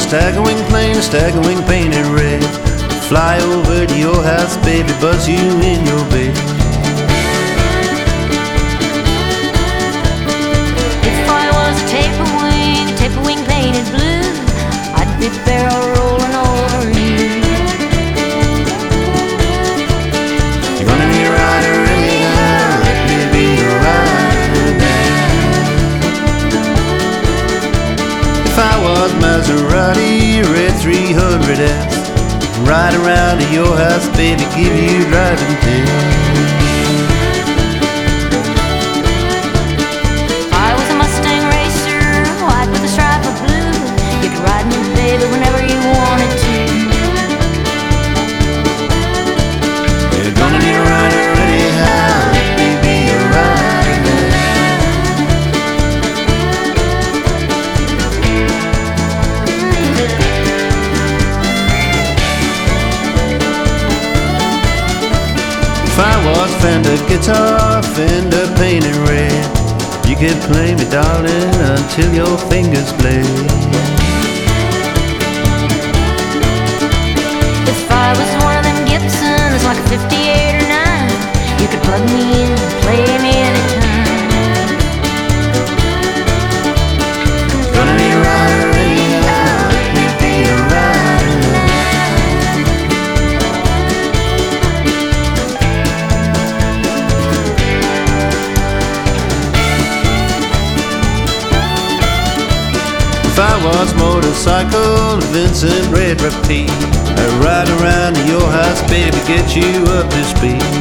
stagger wing plane, a stagger wing painted red. Fly over to your house, baby, buzz you in your bed. If I was a taper wing painted blue, I'd be barrel rolling over you. You're gonna need a rider anyhow, let me be your rider now. If I was Maserati, red 300S, ride around to your house, baby, give you driving tips. If I was a Mustang racer, white with a stripe of blue, you could ride me, baby, whenever you wanted to. You're gonna need a rider anyhow, let me be your rider. If I was Fender guitar, Fender painted red, you could play me, darling, until your fingers bled. If I was one of them Gibsons, like a 58 or 9, you could plug me in and play me anytime. Gonna need a rider anyhow, let me be your rider. If I was motorcycle, Vincent Red Repeat, I'd ride around to your house, baby, get you up to speed.